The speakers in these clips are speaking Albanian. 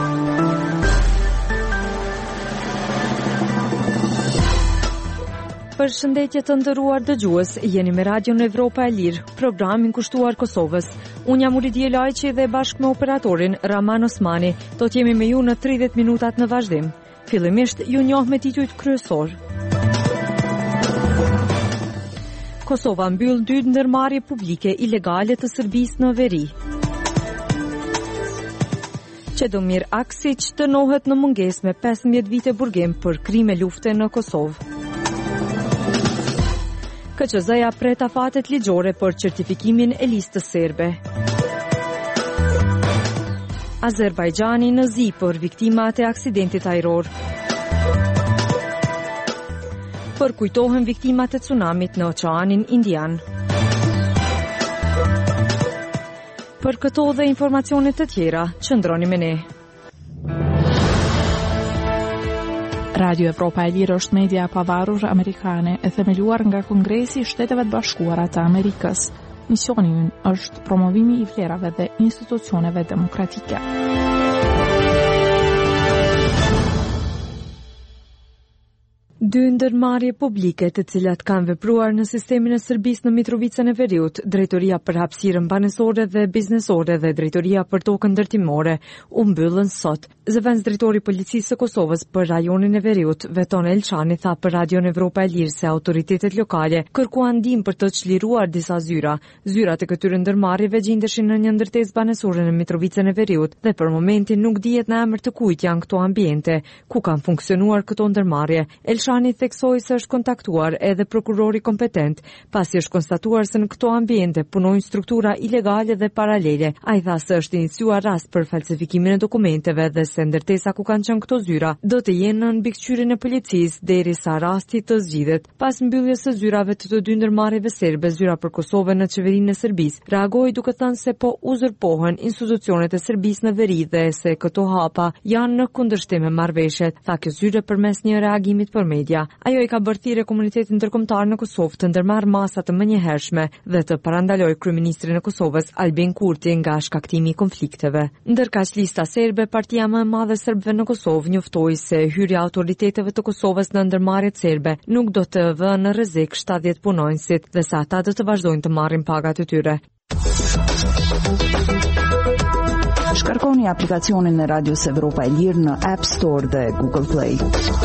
Përshëndetje të nderuar dëgjues, jeni me Radion Evropa e Lirë, programin kushtuar Kosovës. Unë jam Ulidie Lajqi dhe bashkë me operatorin Raman Osmani, do t'jemi me ju në 30 minutat në vazhdim. Fillimisht ju njoh me titujt kryesor. Kosova mbyll 2 ndërmarrje publike ilegale të Serbisë në veri. Çedomir Aksić dënohet në mungesë me 15 vite burgim për krime lufte në Kosovë. KQZ-ja pret afatet ligjore për certifikimin e listës serbe. Azerbajxhani në zi për viktimat e aksidentit ajror. Përkujtohen viktimat e tsunamit në Oqeanin Indian. Për këto dhe informacionet të tjera, qëndroni me ne. Radio Evropa e Lirë është media e pavarur amerikane e themeluar nga Kongresi i Shteteve të Bashkuara të Amerikës. Misioni i ynë është promovimi i vlerave dhe institucioneve demokratike. Dy ndërmarrje publike të cilat kanë vepruar në sistemin e Serbisë në Mitrovicën e Veriut, Drejtoria për hapësirën banesore dhe biznesore dhe Drejtoria për tokën ndërtimore, u mbyllën sot. Zëvendësdrejtori i Policisë së Kosovës për rajonin e Veriut, Veton Elçani, tha për Radion Evropa e Lirë se autoritetet lokale kërkuan ndihmë për të çliruar disa zyra. Zyrat e këtyre ndërmarrjeve gjendeshin në një ndërtesë banesore në Mitrovicën e Veriut dhe për momentin nuk dihet në emër të kujt janë këto ambiente ku kanë funksionuar këto ndërmarrje. Elçani theksoi se është kontaktuar edhe prokurori kompetent, pasi është konstatuar se në këto ambiente punojnë struktura ilegale dhe paralele. Ai tha se është iniciuar rast për falsifikimin e dokumenteve dhe se ndërtesa ku kanë qenë këto zyra do të jenë në mbikëqyrjen e policisë derisa rasti të zgjidhet. Pas mbylljes së zyrave të 2 ndërmarrjeve serbe, zyra për Kosovën në qeverinë e Serbisë reagoi duke thënë se po uzurpohen institucionet e Serbisë në veri dhe se këto hapa janë në kundërshtim me marrëveshjet, tha kjo zyre përmes një reagimit për media. Ajo i ka bërthirë komunitetin ndërkombëtar në Kosovë të ndërmarrë masa të menjëhershme dhe të parandalojë kryeministrin e Kosovës Albin Kurti nga shkaktimi i konflikteve. Ndërkaq lista serbe, partia më e madhe serbëve në Kosovë, njoftoi se hyrja e autoriteteve të Kosovës në ndërmarrjet serbe nuk do të vënë në rrezik 70 punonësit dhe se ata do të vazhdojnë të marrin pagat e tyre. Shkarkoni aplikacionin e Radios Evropa e Lirë në App Store dhe Google Play.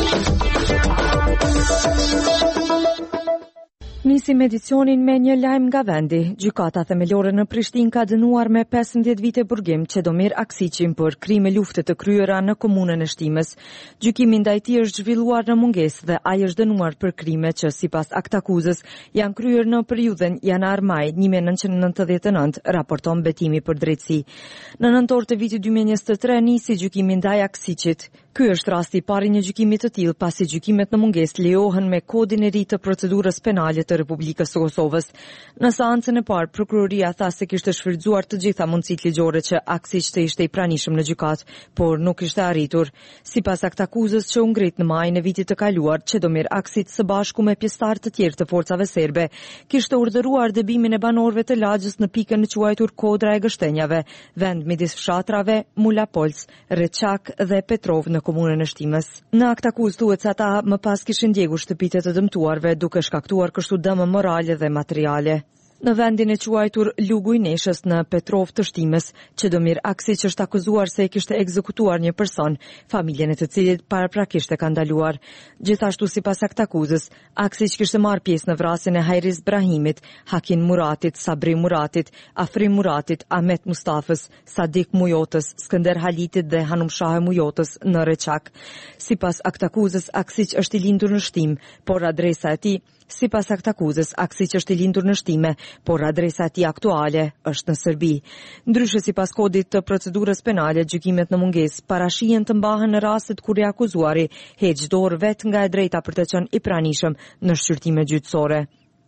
Nisim edicionin me një lajm nga vendi. Gjykata themelore në Prishtinë ka dënuar me 15 vite burgim Çedomir Aksićin për krime lufte të kryera në komunën e Shtimës. Gjykimi ndaj tij është zhvilluar në mungesë dhe ai është dënuar për krime që sipas aktakuzës janë kryer në periudhën janar-maj 1999, raporton Betimi për Drejtësi. Në nëntor të vitit 2023 nisi gjykimi ndaj Aksićit. Ky është rasti i parë i një gjykimi të tillë, pasi gjykimet në mungesë lejohen me kodin e ri të procedurës penale të Republikës së Kosovës. Në seancën e parë, prokuroria tha se kishte shfrytzuar të gjitha mundësitë ligjore që Aksić të ishte i pranishëm në gjykat, por nuk ishte arritur. Sipas aktakuzës që u ngrit në majin e vitit të kaluar, Çedomir Aksić së bashku me pjesëtar të tjerë të forcave serbe kishte urdhëruar dëbimin e banorëve të lagjës në pikën e quajtur Kodra e Gështenjave, vend midis fshatrave Mulapols, Reçak dhe Petrov në komunën e Shtimës. Në aktakuzë thuhet se ata më pas kishin ndjekur shtëpitë të dëmtuarve duke shkaktuar kështu dëme morale dhe materiale. Në vendin e quajtur Lugu i Neshës në Petrov të Shtimës, Çedomir Aksić është akuzuar se e kishte ekzekutuar një person, familjen e të cilit paraprakisht e ka ndaluar. Gjithashtu sipas aktakuzës, Aksić kishte marrë pjesë në vrasjen e Hajriz Brahimit, Hakin Muratit, Sabri Muratit, Afrim Muratit, Ahmet Mustafës, Sadik Mujotës, Skënder Halitit dhe Hanum Shahe Mujotës në Reçak. Sipas aktakuzës, Aksić është i lindur në Shtimë, por adresa e tij Sipas aktakuzës, Aksić është i lindur në Shtime, por adresa e tij aktuale është në Serbi. Ndryshe sipas kodit të procedurës penale, gjykimet në mungesë parashihen të mbahen në rastet kur i akuzuari heq dorë vetë nga e drejta për të qenë i pranishëm në shqyrtime gjyqësore.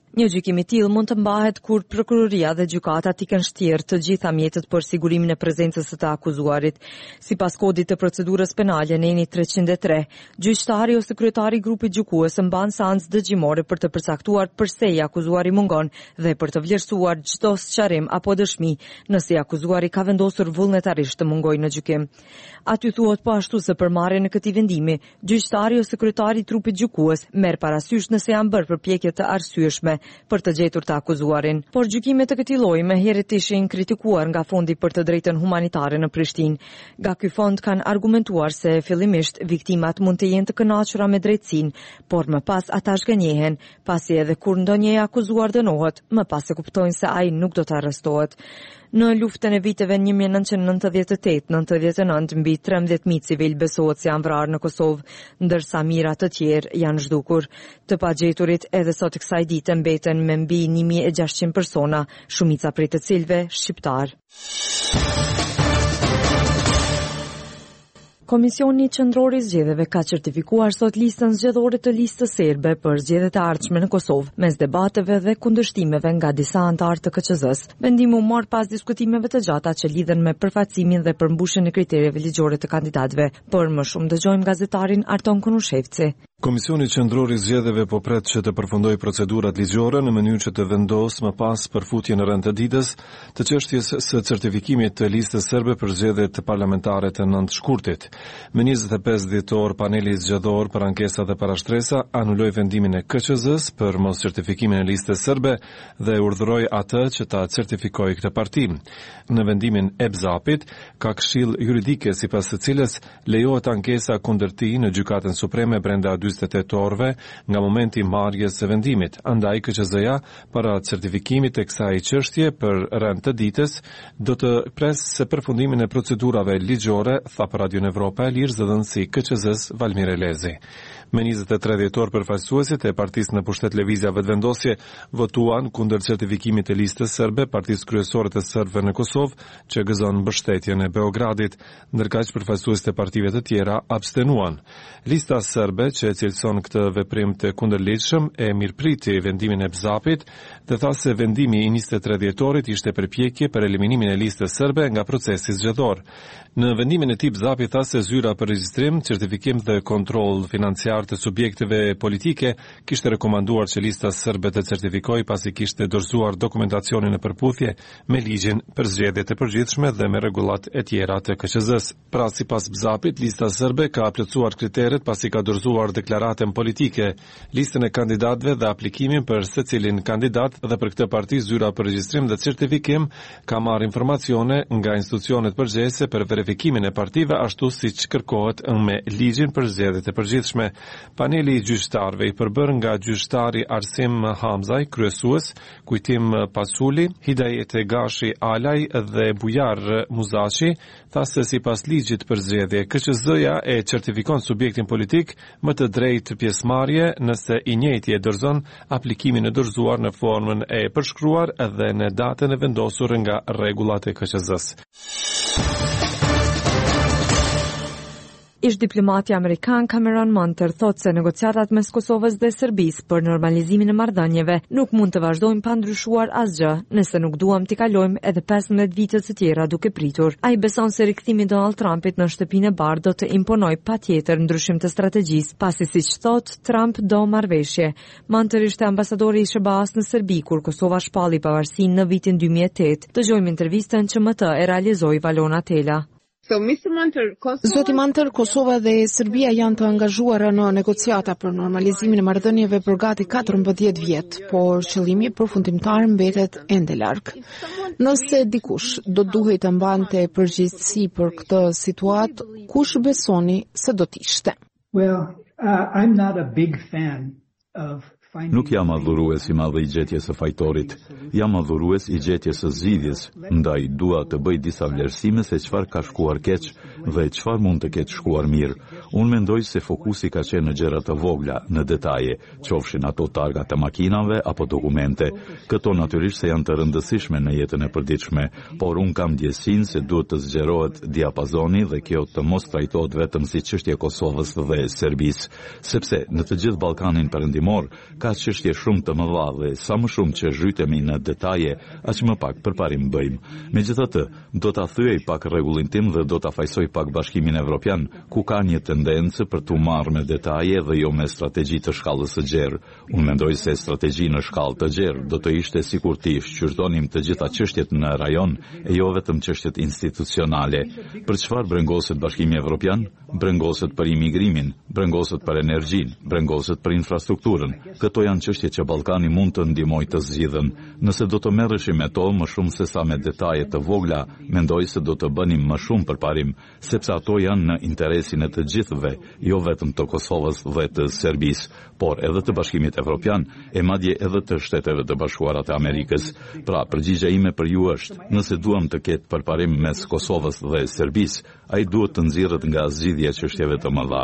Një gjykim I tillë mund të mbahet kur prokuroria dhe gjykata t'i kanë shtjerë të gjitha mjetet për sigurimin e prezencës së të akuzuarit. Sipas kodit të procedurës penale neni 303, gjyqtari ose kryetari I grupit gjykues mban seancë dëgjimore për të përcaktuar pse I akuzuari mungon dhe për të vlerësuar çdo sqarim apo dëshmi nëse I akuzuari ka vendosur vullnetarisht të mungojë në gjykim. Aty thuhet po ashtu se për marrjen e këtij vendimi, gjyqtari ose kryetari I trupit gjykues merr parasysh nëse janë bërë përpjekje të arsyeshme për të gjetur të akuzuarin. Por gjykimet të këtij lloji më herët ishin kritikuar nga Fondi për të drejtën humanitare në Prishtinë. Nga ky fond kanë argumentuar se fillimisht viktimat mund të jenë të kënaqura me drejtësinë, por më pas ata zgënjehen, pasi edhe kur ndonjë I akuzuar dënohet, më pas e kuptojnë se ai nuk do të arrestohet. Në luftën e viteve 1998-99 mbi 13.000 civil besohet se janë vrarë në Kosovë, ndërsa mijëra të tjerë janë zhdukur. Të pagjeturit edhe sot kësaj dite mbeten me mbi 1.600 persona, shumica prej të cilëve shqiptar. Komisioni Qendror I Zgjedhjeve ka certifikuar sot listën zgjedhore të listës serbe për zgjedhjet e ardhshme në Kosovë, mes debateve dhe kundërshtimeve nga disa anëtar të KQZ-s. Vendimi u mor pas diskutimeve të gjata që lidhen me përfaqësimin dhe përmbushjen e kritereve ligjore të kandidatëve. Për më shumë dëgjojmë gazetarin Arton Konushevci. Komisioni Qendror I Zgjedhjeve po pret që të përfundojë procedurat ligjore në mënyrë që të vendosë më pas përfutjen në rend të ditës të çështjes së certifikimit të listës serbe për zgjedhjet parlamentare të 9 shkurtit. Me 25 dhjetor, paneli zgjedhor për ankesa dhe parashtresa anuloi vendimin e KQZ-s për mos certifikimin e listës serbe dhe urdhëroi atë që ta certifikojë këtë parti. Në vendimin e BZAP-it ka këshill juridike sipas së cilës lejohet ankesa kundër tij në Gjykatën Supreme brenda 48 orëve nga momenti I marrjes së vendimit. Andaj KQZ-ja para certifikimit të kësaj çështje për rend të ditës do të presë përfundimin e procedurave ligjore, tha për Radio Evropa e Lirë zëdhënësi KQZ-s Valmir Elezi. Me 23 dhjetor përfaqësuesit e partisë në pushtet lëvizja vetëvendosje votuan kundër certifikimit të listës serbe, partisë kryesore të serbëve në Kosovë, që gëzon mbështetjen e Beogradit, ndërkaq përfaqësuesit e partive të tjera abstenuan. Lista serbe që cilëson këtë veprim të kundërligjshëm e mirëpriti vendimin e BZAP-it dhe tha se vendimi I 23 dhjetorit ishte përpjekje për eliminimin e listës serbe nga procesi zgjedhor. Në vendimin e tij BZAP-i tha se zyra për regjistrim, certifikim dhe kontroll financiar të subjekteve politike kishte rekomanduar që lista serbe të certifikojë pasi kishte dorëzuar dokumentacionin në përputhje me ligjin për zgjedhjet e përgjithshme dhe me rregullat e tjera të KQZ-s. Pra sipas BZAP-it, lista serbe ka plotësuar kriteret pasi ka dorëzuar deklaratën politike, listën e kandidatëve dhe aplikimin për secilin kandidat dhe për këtë parti zyra për regjistrim dhe certifikim ka marrë informacione nga institucionet përgjegjëse për verifikimin e partive ashtu siç kërkohet me ligjin për zgjedhjet e përgjithshme. Paneli I gjyqtarëve I përbër nga gjyqtari Arsim Hamzaj, kryesues, Kujtim Pasuli, Hidayete Gashi Alaj dhe Bujar Muzaçi, tha se sipas ligjit për zgjedhje, KQZ-ja e certifikon subjektin politik më të drejtë pjesëmarrje nëse I njëjti e dorëzon aplikimin e dorëzuar në formën e përshkruar dhe në datën e vendosur nga rregullat e KQZ-s. Ish diplomati Amerikan Cameron Monter thot se negociatat mes Kosovës dhe Serbisë për normalizimin e marrëdhënieve nuk mund të vazhdojnë pa ndryshuar asgjë, nëse nuk duam t'i kalojmë edhe 15 vite të tjera duke pritur. Ai beson se rikthimi I Donald Trumpit në shtëpinë e bardhë do të imponojë patjetër ndryshim të strategjisë, pasi siç thot Trump do marrëveshje. Monter ishte ambasadori I SBA-s në Serbi kur Kosova shpalli pavarësinë në vitin 2008. Dëgjojmë intervistën që më të e realizoi Valona Tela. Zoti Manter, Kosova dhe Serbia janë të angazhuara në negociata për normalizimin e marrëdhënieve për gati 14 vjet, por qëllimi përfundimtar mbetet ende larg. Nëse dikush do duhej të mbante përgjegjësi për këtë situatë, kush besoni se do të ishte? I'm not a big fan of Nuk jam adhurues I madh I gjetjes së fajtorit, jam adhurues I gjetjes së zgjidhjes, ndaj dua të bëj disa vlerësime se çfarë ka shkuar keq dhe çfarë mund të ketë shkuar mirë. Unë mendoj se fokusi ka qenë në gjëra të vogla, në detaje, qofshin ato targa të makinave apo dokumente. Këto natyrisht se janë të rëndësishme në jetën e përditshme, por unë kam ndjesinë se duhet të zgjerohet diapazoni dhe kjo të mos trajtohet vetëm si çështje Kosovës dhe Serbisë, sepse në të gjithë Ballkanin perëndimor ka çështje shumë të mëdha dhe sa më shumë që zhytemi në detaje, aq më pak përparim bëjmë. Megjithatë, do ta thyej pak rregullin tim dhe do ta fajsoj pak Bashkimin Evropian, ku ka një tendencë për t'u marrë me detaje dhe jo me strategji të shkallës së gjerë. Unë mendoj se strategji në shkallë të gjerë do të ishte sikur ti shqyrtonim të gjitha çështjet në rajon e jo vetëm çështjet institucionale. Për çfarë brengoset Bashkimi Evropian? Brengoset për imigrimin, brengoset për energjinë, brengoset për infrastrukturën. Këto janë çështje që Ballkani mund të ndihmojë të zgjidhen. Nëse do të merreshim me to më shumë se sa me detaje të vogla, mendoj se do të bënim më shumë përparim, sepse ato janë në interesin e të gjithëve, jo vetëm të Kosovës dhe të Serbisë, por edhe të Bashkimit Evropian e madje edhe të Shteteve të Bashkuara të Amerikës. Pra, përgjigjja ime për ju është, nëse duam të ketë përparim mes Kosovës dhe Serbisë, ai duhet të nxirret nga zgjidhja e çështjeve të mëdha.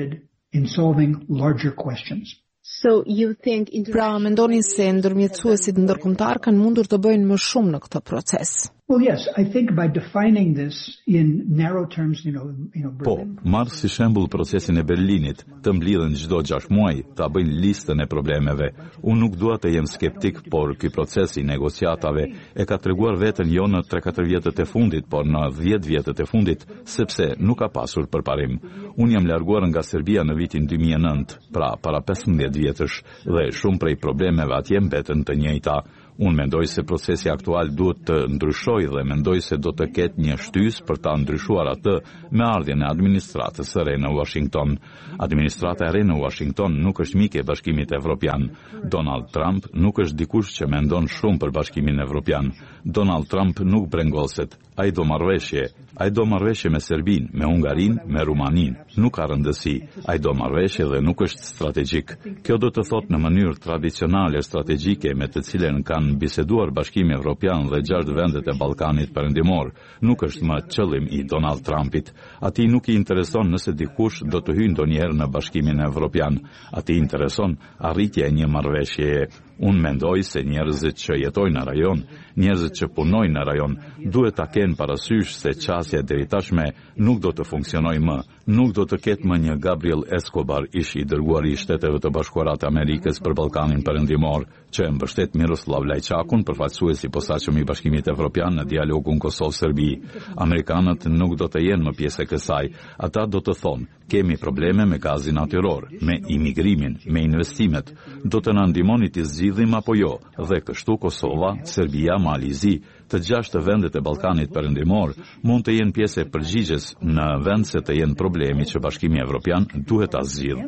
Pra, mendoni se ndërmjetësuesit ndërkombëtar kanë mundur të bëjnë më shumë në këtë proces? Well, yes, I think by defining this in narrow terms, Po, marr si shembull procesin e Berlinit, të mblidhen çdo 6 muaj, ta bëjnë listën e problemeve. Unë nuk dua të jem skeptik, por ky proces i negociatave e ka treguar veten jo në 3-4 vjetët e fundit, por në 10 vjetët e fundit, sepse nuk ka pasur përparim. Unë jam larguar nga Serbia në vitin 2009, pra para 15 vjetësh, dhe shumë prej problemeve atje mbeten të njëjta. Unë mendoj se procesi aktual duhet të ndryshojë dhe mendoj se do të ketë një shtysë për ta ndryshuar atë me ardhjen e administratës së re në Washington. Administrata e re në Washington nuk është mike e Bashkimit Evropian. Donald Trump nuk është dikush që mendon shumë për Bashkimin Evropian. Donald Trump nuk brengoset. Ai do marrëveshje me Serbinë, me Hungarinë, me Rumaninë. Nuk ka rëndësi. Ai do marrëveshje dhe nuk është strategjik. Kjo do të thotë në mënyrë tradicionale strategjike me të cilën kanë biseduar Bashkimi Evropian dhe 6 vendet e Ballkanit Perëndimor. Nuk është më qëllim i Donald Trumpit. Atij nuk I intereson nëse dikush do të hyjë ndonjëherë në Bashkimin Evropian. Atij intereson arritja e një marrëveshjeje. Unë mendoj se njerëzit që jetojnë në rajon, njerëzit që punojnë në rajon, duhet ta kenë parasysh se qasja deri tashme nuk do të funksionojë më. Nuk do të ketë më një Gabriel Escobar, ish I dërguari I Shteteve të Bashkuara të Amerikës për Ballkanin Perëndimor, që e mbështet Miroslav Lajçakun, përfaqësues I posaçëm I Bashkimit Evropian në dialogun Kosovë-Serbi. Amerikanët nuk do të jenë më pjesë e kësaj. Ata do të thonë, kemi probleme me gazin natyror, me imigrimin, me investimet. Do të na ndihmoni të zgjidhim apo jo? Dhe kështu Kosova, Serbia, Malizi, të 6 vendet e Ballkanit Perëndimor mund të jenë pjesë e përgjigjes në vend se të jenë problemi që Bashkimi Evropian duhet ta zgjidhë.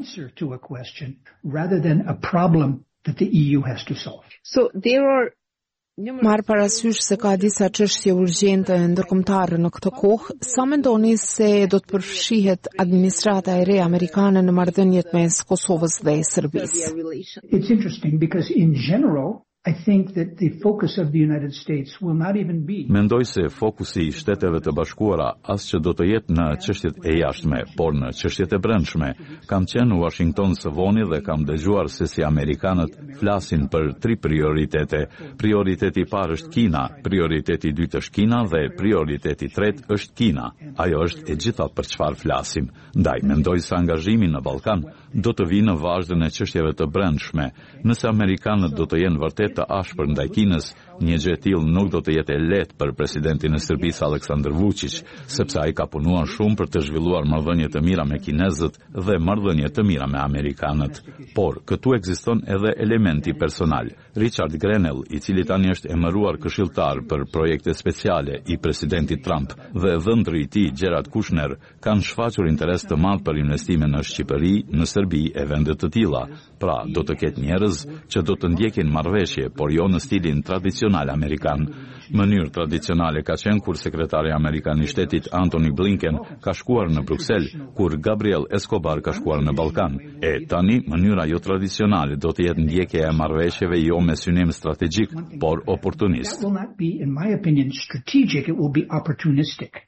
Marr parasysh se ka disa çështje urgjente ndërkombëtare në këtë kohë, sa mendoni se do të përfshihet administrata e re amerikane në marrëdhëniet mes Kosovës dhe Serbisë? It's interesting because in general I think that the focus of the United States will not even be. Mendoj se fokusi I Shteteve të Bashkuara as që do të jetë në çështjet e jashtme, por në çështjet e brendshme. Kam qenë në Washington së voni dhe kam dëgjuar se si amerikanët flasin për 3 prioritete. Prioriteti I parë është Kina, prioriteti I dytë është Kina dhe prioriteti I tretë është Kina. Ajo është e gjitha për çfarë flasim. Ndaj mendoj se angazhimi në Ballkan do të vijë në vazhdën e çështjeve të brendshme. Nëse amerikanët do të jenë vërtet të ashpër ndaj Kinës, një gjë e tillë nuk do të jetë e lehtë për presidentin e Serbisë Aleksandar Vučić, sepse ai ka punuar shumë për të zhvilluar marrëdhënie të mira me kinezët dhe marrëdhënie të mira me amerikanët. Por këtu ekziston edhe elementi personal. Richard Grenell, I cili tani është emëruar këshilltar për projekte speciale I presidentit Trump, dhe dhëndri I tij Jared Kushner kanë shfaqur interes të madh për investime në Shqipëri, në Serbi e vende të tilla. Pra, do të ketë njerëz që do të ndjekin marrëveshje, por jo në stilin tradicional amerikan. Mënyrë tradicionale ka qenë kur sekretari amerikan I shtetit Antony Blinken ka shkuar në Bruksel, kur Gabriel Escobar ka shkuar në Ballkan. E tani mënyra jo tradicionale do të jetë ndjekja e marrëveshjeve jo me synim strategjik, por oportunist. That will not be, in my opinion, strategic, it will be opportunistic.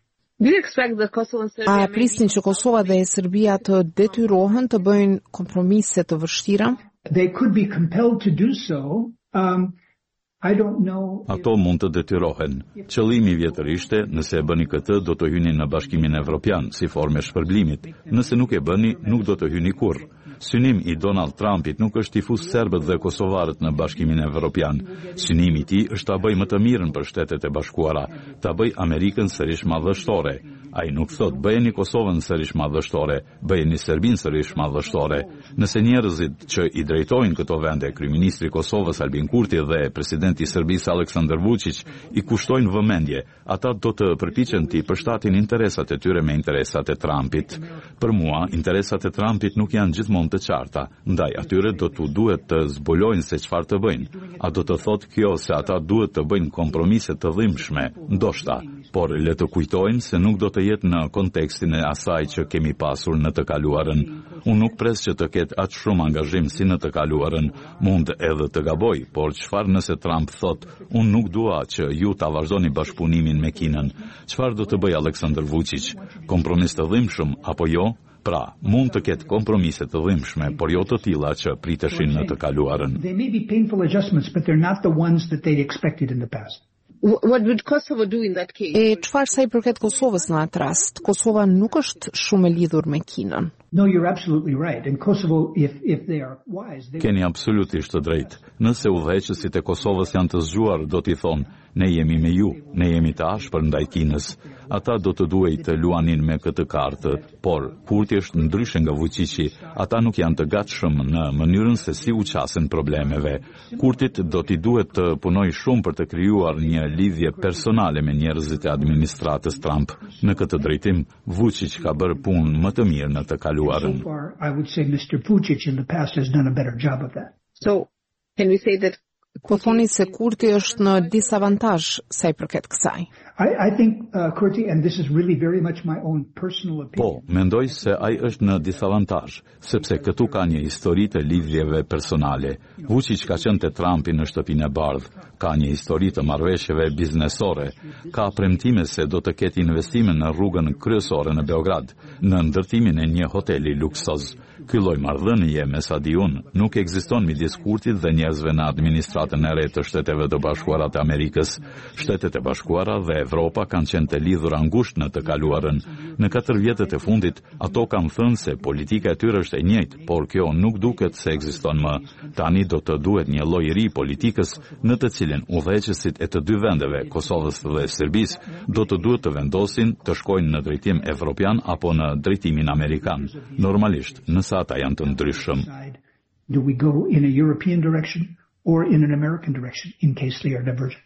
A prisni që Kosova dhe Serbia të detyrohen të bëjnë kompromise të vështira? They could be compelled to do so. I don't know. Ato mund të detyrohen. Qëllimi vjetër ishte, nëse e bëni këtë, do të hyni në Bashkimin Evropian si formë shpërblimit. Nëse nuk e bëni, nuk do të hyni kurrë. Synim i Donald Trumpit nuk është tifus serbët dhe kosovarët në Bashkimin Evropian. Synimi i tij është ta bëjë më të mirën për Shtetet e Bashkuara, ta bëjë Amerikën sërish madhështore. Ai nuk thot bëjeni Kosovën sërish madhështore, bëjeni Serbinë sërish madhështore. Nëse njerëzit që i drejtojnë këto vende, kryeministri i Kosovës Albin Kurti dhe presidenti i Serbisë Aleksandar Vučić, i kushtojnë vëmendje, ata do të përpiqen të përshtatin interesat e tyre me interesat e Trumpit. Për mua, interesat e Trumpit nuk janë gjithmonë të qarta, ndaj atyre do t'u duhet të zbulojnë se çfarë të bëjnë. A do të thotë kjo se ata duhet të bëjnë kompromise të dhimbshme? Ndoshta, por le të kujtojmë se nuk do të jetë në kontekstin e asaj që kemi pasur në të kaluarën. Unë nuk pres që të ketë aq shumë angazhim si në të kaluarën, mund edhe të gaboj, por çfarë nëse Trump thot, unë nuk dua që ju ta vazhdoni bashkëpunimin me Kinën? Çfarë do të bëj Aleksandar Vučić? Kompromis të dhimbshëm apo jo? Pra, mund të ketë kompromise të dhimbshme, por jo të tilla që priteshin në të kaluarën. They may be painful adjustments, but they're not the ones that they'd expected in the past. What would Kosovo do in that case? E çfarë sa i përket Kosovës në atë rast? Kosova nuk është shumë e lidhur me Kinën. No, you're absolutely right. And Kosovo, if they are wise, they... Keni absolutisht të drejtë. Nëse udhëheqësit e Kosovës janë të zgjuar, do t'i thonë, ne jemi me ju, ne jemi të ashpër ndaj Kinës. Ata do të duhej të luanin me këtë kartë, por Kurti është ndryshe nga Vučići, ata nuk janë të gatshëm në mënyrën se si u qasen problemeve. Kurtit do t'i duhet të punoj shumë për të krijuar një lidhje personale me njerëzit e administratës Trump. Në këtë drejtim, Vučić ka bërë punë më të mirë në të kaluarën. So far, I would say Mr. Vučić in the past has done a better job of that. So, can we say that Po thoni se Kurti është në disavantazh sa i përket kësaj. I think Kurti, and this is really very much my own personal opinion. Po, mendoj se ai është në disavantazh, sepse këtu ka një histori të lidhjeve personale. Vučić ka qenë te Trumpi në shtëpinë e bardhë, ka një histori të marrëveshjeve biznesore, ka premtime se do të ketë investime në rrugën kryesore në Beograd, në ndërtimin e një hoteli luksoz. Ky lloj marrëdhënie, me sa di unë, nuk ekziston midis Kurtit dhe njerëzve në administratën e re të Shteteve të Bashkuara të Amerikës. Shtetet e Bashkuara dhe Evropa kanë qenë të lidhura ngushtë në të kaluarën. Në 4 vjetët e fundit, ato kanë thënë se politika e tyre është e njëjtë, por kjo nuk duket se ekziston më. Tani do të duhet një lloj i ri politikës në të cilën udhëheqësit e të dy vendeve, Kosovës dhe Serbisë, do të duhet të vendosin të shkojnë në drejtim evropian apo në drejtimin amerikan. Normalisht, nëse ata janë të ndryshëm. Do we go in a European direction or in an American direction in case they are divergent?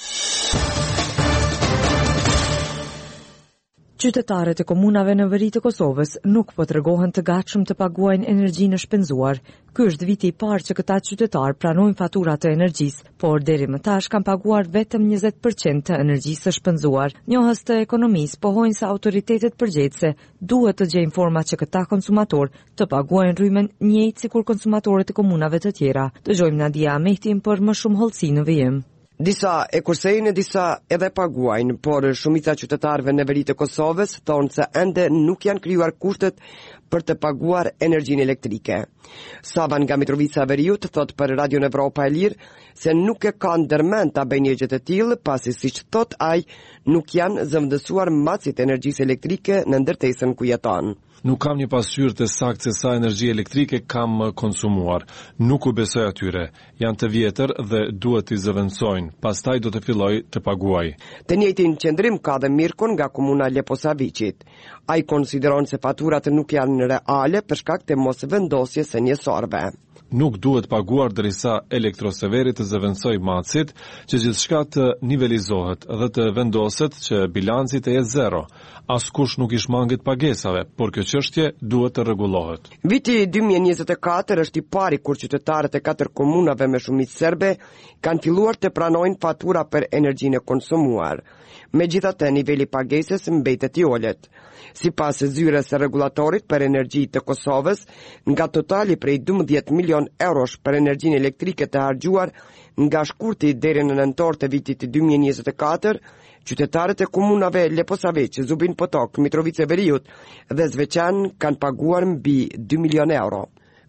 Qytetarët e komunave në veri të Kosovës nuk po tregohen të gatshëm të paguajnë energjinë e shpenzuar. Ky është viti i parë që këta qytetarë pranojnë faturat të energjisë, por deri më tash kanë paguar vetëm 20% të energjisë së shpenzuar. Njohës të ekonomisë pohojnë se autoritetet përgjegjëse duhet të gjejnë forma që këta konsumatorë të paguajnë rrymen njëjtë sikur konsumatorët e komunave të tjera. Dëgjojmë Nadia Mehtin për më shumë hollësi në vijim. Disa e kursejnë, disa edhe paguajnë, por shumica qytetarëve në veri të Kosovës thonë se ende nuk janë krijuar kushtet për të paguar energjinë elektrike. Savan nga Mitrovica e Veriut thot për Radion Evropa e Lirë se nuk e ka ndërmend ta bëjë një gjë të tillë, pasi siç thot ai, nuk janë zëvendësuar macit energjisë elektrike në ndërtesën ku jeton. Nuk kam një pasqyrë të saktë se sa energji elektrike kam konsumuar. Nuk u besoj atyre. Janë të vjetër dhe duhet t'i zëvendësojnë. Pastaj do të filloj të paguaj. Të njëjtin qendrim ka dhe Mirkon nga komuna Leposaviqit. Ai konsideron se faturat nuk janë reale për shkak të mosvendosjes së njësorëve. Nuk duhet paguar derisa elektroseveri të zëvendësoj macit që gjithçka të nivelizohet dhe të vendoset që bilanci të jetë zero. Askush nuk i shmanget pagesave, por kjo çështje duhet të rregullohet. Viti 2024 është i pari kur qytetarët e 4 komunave me shumicë serbe kanë filluar të pranojnë fatura për energjinë e konsumuar. Megjithatë, niveli pagesës mbetet i ulët. Sipas zyrës së rregullatorit për energji të Kosovës, nga totali prej 12 milion eurosh për energjinë elektrike të harxhuar nga shkurti deri në nëntor të vitit 2024, qytetarët e komunave Leposaviq, Zubin Potok, Mitrovica e Veriut dhe Zveçan kanë paguar mbi 2 milion euro.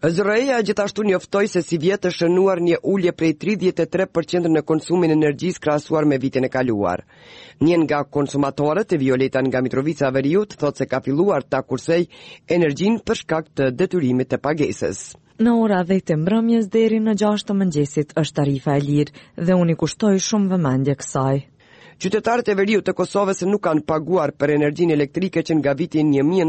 SRE-ja gjithashtu njoftoi se si vjet të shënuar një ulje prej 33% në konsumin e energjisë krahasuar me vitin e kaluar. Një nga konsumatorët, Violeta nga Mitrovica Veriut, thotë se ka filluar ta kursej energjinë për shkak të detyrimit të pagesës. Në ora 10 të mbrëmjes deri në 6 të mëngjesit është tarifa e lirë dhe unë i kushtoj shumë vëmendje kësaj. Qytetarët e Veriut të Kosovës nuk kanë paguar për energjinë elektrike që nga viti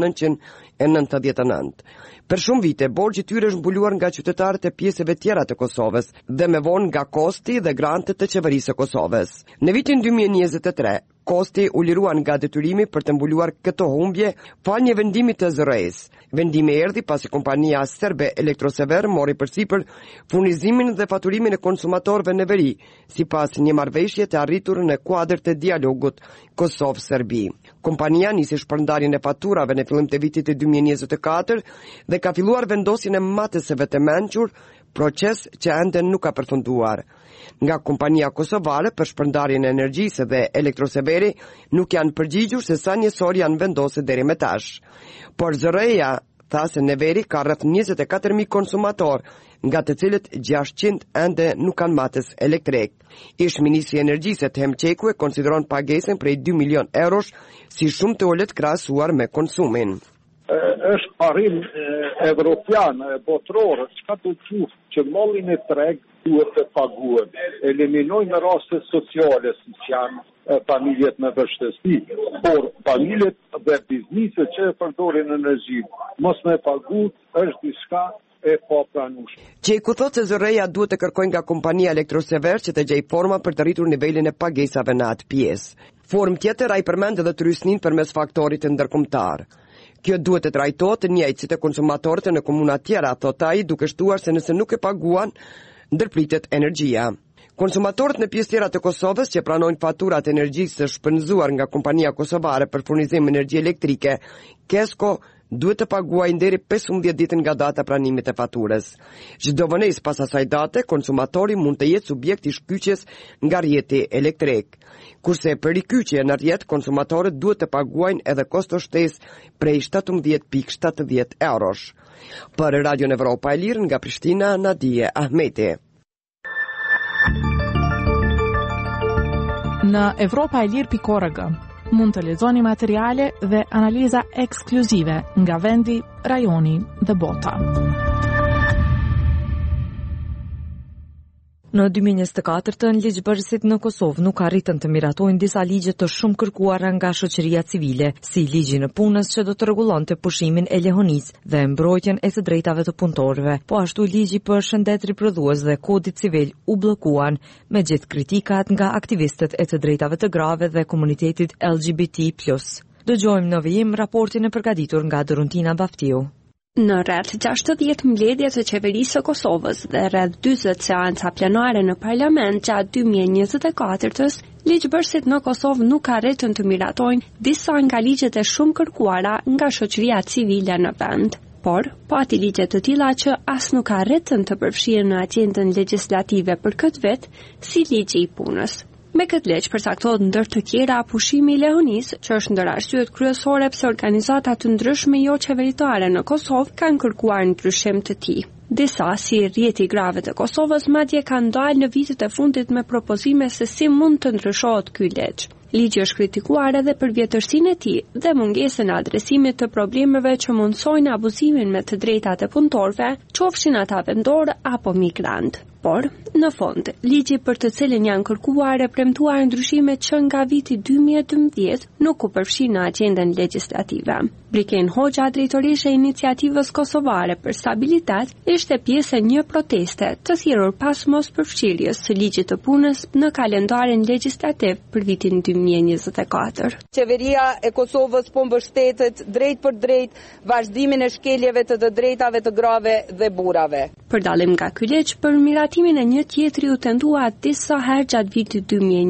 1999. Për shumë vite, borxhi i tyre është mbuluar nga qytetarët e pjesëve tjera të Kosovës dhe më vonë nga kosti dhe grantet të qeverisë së Kosovës. Në vitin 2023, kosti u lirua nga detyrimi për të mbuluar këto humbje fal një vendimi të SRE-s. Vendimi erdhi pasi kompania serbe Elektrosever mori përsipër furnizimin dhe faturimin e konsumatorëve në veri, sipas një marrëveshje të arritur në kuadër të dialogut Kosovë-Serbi. Kompania nisi shpërndarjen e faturave në fillim të vitit të 2024 dhe ka filluar vendosjen e matëseve të mençur, proces që ende nuk ka përfunduar. Nga kompania kosovare për shpërndarjen e energjisë dhe Elektroseveri nuk janë përgjigjur se sa njësor janë vendosur deri më tash. Por SRE-ja tha se në veri ka rreth 24.000 konsumator, nga të cilët 600 ende nuk kanë matës elektrik. Ish ministri i energjisë Them Çeku e konsideron pagesën prej 2 milion eurosh si shumë të ulët krahasuar me konsumin. Është parim evropian, botror, çka do të thotë që mollin e treg duhet të paguhet. Eliminojnë raste sociale si janë familjet me vështirësi, por familjet dhe bizneset që përdorin energjinë, mos me pagu është diçka e papranueshme. Çeku thotë se SRE-ja duhet të kërkojnë nga kompania Elektrosever që të gjejë forma për të rritur nivelin e pagesave në atë pjesë. Formë tjetër ai përmend edhe trysnin përmes faktorit të ndërkombëtar. Kjo duhet të trajtohet njëjtë si të konsumatorët në komuna tjera, thot ai, duke shtuar se nëse nuk e paguan, ndërpritet energjia. Konsumatorët në pjesë tjera të Kosovës që pranojnë faturat e energjisë së shpenzuar nga kompania kosovare për furnizim energji elektrike, KESCO, duhet të paguajnë deri 15 ditë nga data pranimit të faturës. Çdo vonesë pas asaj date, konsumatori mund të jetë subjekt i shkyqjes nga rrjeti elektrik. Kurse për rikyqje në rrjet, konsumatorët duhet të paguajnë edhe kosto shtesë prej 17.70 eurosh. Për Radio Evropa e Lirë nga Prishtina, Nadije Ahmeti. Në evropaelir.org mund të lexoni materiale dhe analiza ekskluzive nga vendi, rajoni dhe bota. Në 2024 ligjbërësit në Kosovë nuk arritën të miratojnë disa ligje të shumë kërkuara nga shoqëria civile, si ligji në punës që do të rregullonte pushimin e lehonisë dhe mbrojtjen e të drejtave të punëtorëve. Po ashtu ligji për shëndet riprodhues dhe kodi civil u bllokuan me gjithë kritikat nga aktivistët e të drejtave të grave dhe komunitetit LGBT+. Dëgjojmë në vijim raportin e përgatitur nga Doruntina Baftiu. Në rreth 60 mbledhje të qeverisë së Kosovës dhe rreth 40 seanca plenare në parlament gjatë 2024-s, ligjbërësit në Kosovë nuk arritën të miratojnë disa nga ligjet e shumë kërkuara nga shoqëria civile në vend. Por, pati ligje të tilla që as nuk arritën të përfshihen në agjendën legjislative për këtë vit, si ligji i punës. Me këtë ligj përcaktohet ndër të tjera pushimi i lehonisë, që është ndër arsyet kryesore pse organizata të ndryshme jo qeveritare në Kosovë kanë kërkuar ndryshim të tij. Disa, si rrjeti i grave të Kosovës, madje kanë dalë në vitet e fundit me propozime se si mund të ndryshohet ky ligj. Ligji është kritikuar edhe për vjetërsinë e tij dhe mungesën e adresimit të problemeve që mundsojnë abuzimin me të drejtat e punëtorëve, qofshin ata vendor apo migrant. Por, në fond, ligji për të cilin janë kërkuar e premtuar ndryshime që nga viti 2012 nuk u përfshin në agjendën legjislative. Briken Hoxha, drejtoresha e Iniciativës Kosovare për Stabilitet, ishte pjesë e një proteste të thirrur pas mos përfshirjes së ligjit të punës në kalendarin legjislativ për vitin 2024. Qeveria e Kosovës po mbështetet drejt për drejt vazhdimin e shkeljeve të drejtave të grave dhe burrave. Për dallim nga ky ligj, për miratimin e një tjetri u tendua disa herë gjatë vitit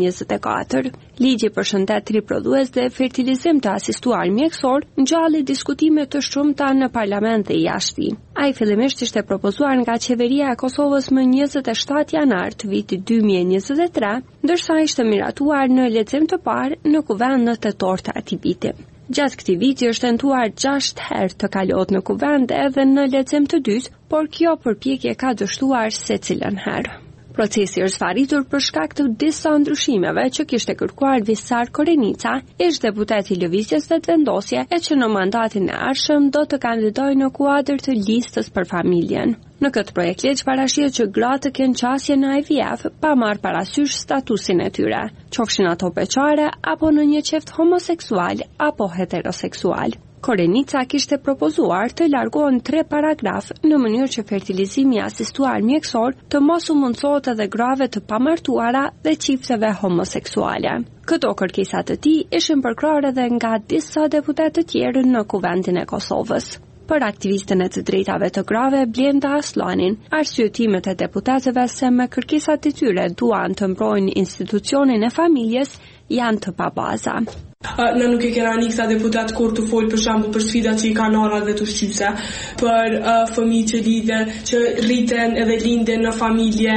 2024. Ligji për shëndet riprodhues dhe fertilizim të asistuar mjekësor ngjalli diskutime të shumta në parlament dhe jashtë. Ai fillimisht ishte propozuar nga qeveria e Kosovës më 27 janar të vitit 2023, ndërsa ishte miratuar në lexim të parë në kuvend në tetor të atij viti. Gjatë këtij viti është tentuar 6 herë të kalohet në kuvend edhe në lexim të dytë, por kjo përpjekje ka dështuar secilën herë. Procesi është sfaritur për shkak të disa ndryshimeve që kishte kërkuar Visar Korenica, ish deputet i Lëvizjes Vetëvendosje, e që në mandatin e ardhshëm do të kandidojë në kuadër të listës për familjen. Në këtë projekt ligj parashihet që gratë të kenë qasje në IVF pa marrë parasysh statusin e tyre, qofshin ato beqare apo në një qeft homoseksual apo heteroseksual. Korenica kishte propozuar të largohen 3 paragraf në mënyrë që fertilizimi asistuar mjekësor të mos u mundsohet edhe grave të pamartuara dhe çifteve homoseksuale. Këto kërkesa të tij ishin përkrahur edhe nga disa deputetë të tjerë në Kuvendin e Kosovës. Për aktivistën e të drejtave të grave Blenda Aslanin, arsyetimet e deputetëve se me kërkesat e tyre duan të mbrojnë institucionin e familjes janë të pabaza. Në nuk e kena një kësa deputat kur të folë për shembull për sfida që i kanë arat dhe të shqyse, për fëmijë që lidhen, që rriten edhe linden në familje,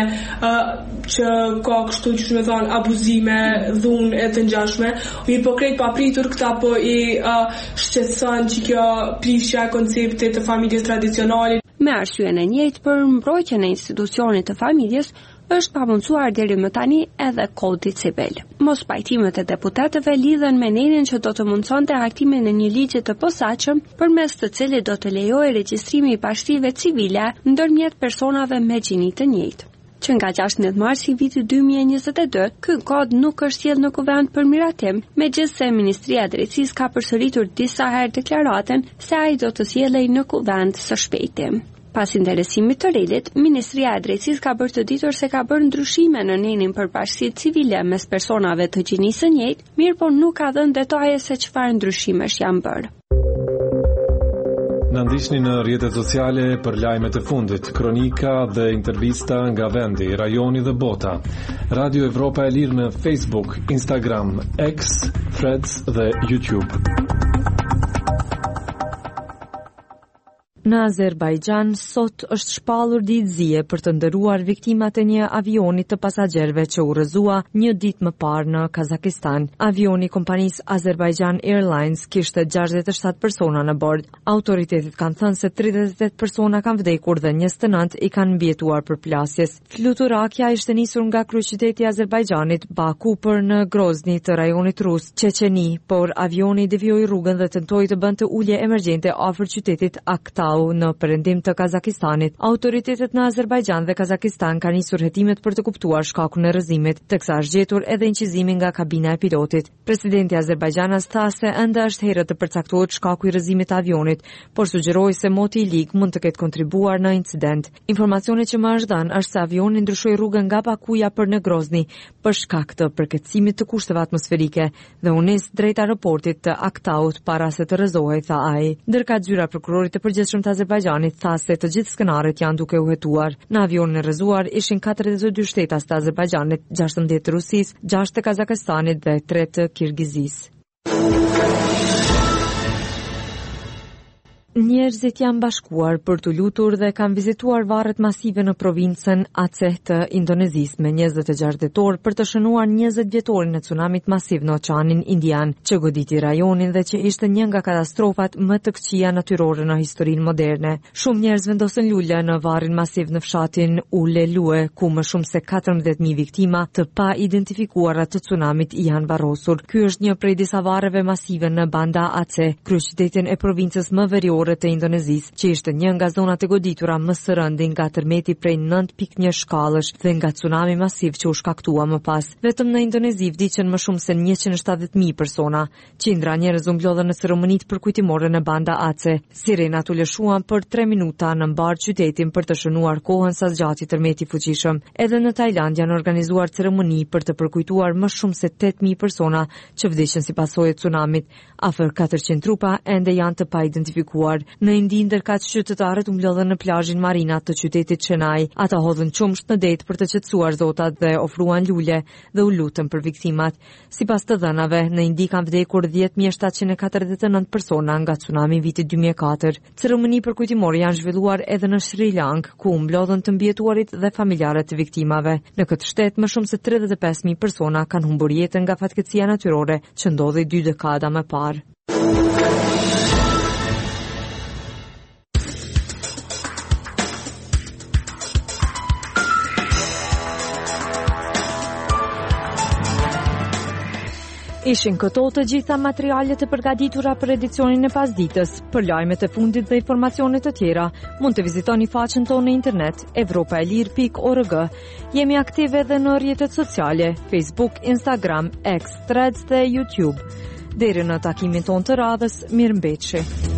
që ka kështu që me thonë abuzime, dhunë e të ngjashme. Mirë po krejt papritur këta po i shqetëson që kjo prishja e konceptit të familjes tradicionale. Me arsyen e njëjtë për mbrojtjen e institucionit të familjes, është pamundsuar deri më tani edhe kodi civil. Mos pajtimet e deputetëve lidhen me nenin që do të mundsonte aktimin e një ligji të posaçëm, përmes të cilit do të lejojë regjistrimi i pashtrive civile ndërmjet personave me gjini të njëjtë. Që nga 16 marsi vitit 2022, ky kod nuk është sjellë në kuvend për miratim, megjithse Ministria e Drejtësisë ka përsëritur disa herë deklaratën se ai do të sjellej në kuvend së shpejti. Pas interesimit të relit, Ministria e Drejtësisë ka bërë të ditur se ka bërë ndryshime në nenin për pashtritë civile mes personave të gjinisë së njëjtë, mirë po nuk ka dhënë detaje se çfarë ndryshimesh janë bërë. Na ndiqni në rrjetet sociale për lajmet e fundit, kronika dhe intervista nga vendi, rajoni dhe bota. Radio Evropa e Lirë në Facebook, Instagram, X, Threads dhe YouTube. Në Azerbajxhan, sot është shpallur ditëzie për të ndëruar viktimat e një avioni të pasagerëve që u rrëzua një ditë më parë në Kazakistan. Avioni kompanisë Azerbaijan Airlines kishte 67 persona në bord. Autoritetet kanë thënë se 38 persona kanë vdekur dhe 29 i kanë mbijetuar përplasjes. Fluturakja ishte nisur nga kryeqyteti i Azerbajxhanit, Baku, për në Grozni të rajonit rus Çeçeni, por avioni devijoi rrugën dhe tentoi të bënte ulje emergjente afër qytetit Aktau në perëndim të Kazakistanit. Autoritetet në Azerbajxhan dhe Kazakistan kanë nisur hetimet për të kuptuar shkakun e rrëzimit, teksa është gjetur edhe inqizimi nga kabina e pilotit. Presidenti i Azerbajxhanit tha se ende është herë të përcaktohet shkaku i rrëzimit të avionit, por sugjeroi se moti i lig mund të ketë kontribuar në incident. Informacioni që më është dhënë është se avioni ndryshoi rrugën nga Bakuja për në Grozni për shkak të përkeçimit të kushteve atmosferike dhe u nis drejt aeroportit të Aktaut para se të rrëzohej, tha ai. Ndërka zyra prokurorit të përgjithshëm të Azerbajxhanit tha se të gjithë skenaret janë duke u hetuar. Në avionin e rrëzuar ishin 42 shtetas të Azerbajxhanit, 16 të Rusisë, 6 të Kazakistanit dhe 3 të Kirgizisë. Njerëzit janë bashkuar për të lutur dhe kanë vizituar varret masive në provincën Aceh të Indonezisë me 26 dhjetor për të shënuar 20 vjetorin e tsunamit masiv në Oqeanin Indian, që goditi rajonin dhe që ishte një nga katastrofat më të këqija natyrore në historinë moderne. Shumë njerëz vendosën lule në varrin masiv në fshatin Ulelue, ku më shumë se 14.000 viktima të pa identifikuara të tsunamit janë varrosur. Ky është një prej disa varreve masive në Banda Aceh, kryeqytetin e provincës më veriore të Indonezisë, që ishte një nga zonat e goditura më së rëndi nga tërmeti prej 9.1 shkallësh dhe nga tsunami masiv që u shkaktua më pas. Vetëm në Indonezi vdiqën më shumë se 170.000 persona. Qindra njerëz u mblodhën në ceremonitë përkujtimore në Banda Aceh. Sirenat u lëshuan për 3 minuta në mbar qytetin për të shënuar kohën sa zgjati tërmeti fuqishëm. Edhe në Tajland janë organizuar ceremoni për të përkujtuar më shumë se 8.000 persona që vdiqën si pasojë të tsunamit. Afër 400 trupa ende janë të pa identifikuar. Në Indi, ndërkaq qytetarët u mblodhën në plazhin Marina të qytetit Chennai. Ata hodhën qumsht në det për të qetësuar zotat dhe ofruan lule dhe u lutën për viktimat. Sipas të dhënave, në Indi kanë vdekur 10.749 persona nga tsunami vitit 2004. Ceremoni përkujtimore janë zhvilluar edhe në Sri Lankë, ku u mblodhën të mbijetuarit dhe familjarët të viktimave. Në këtë shtet, më shumë se 35.000 persona kanë humbur jetën nga fatkeqësia natyrore që ndodhi 2 dekada më parë. Ishin këto të gjitha materialet e përgatitura për edicionin e pasdites. Për lajmet e fundit dhe informacionet të tjera, mund të vizitoni faqen tonë në internet evropaelir.org. Jemi aktive edhe në rrjetet sociale, Facebook, Instagram, X, Threads dhe YouTube. Deri në takimin tonë të radhës, mirëmbëjtje.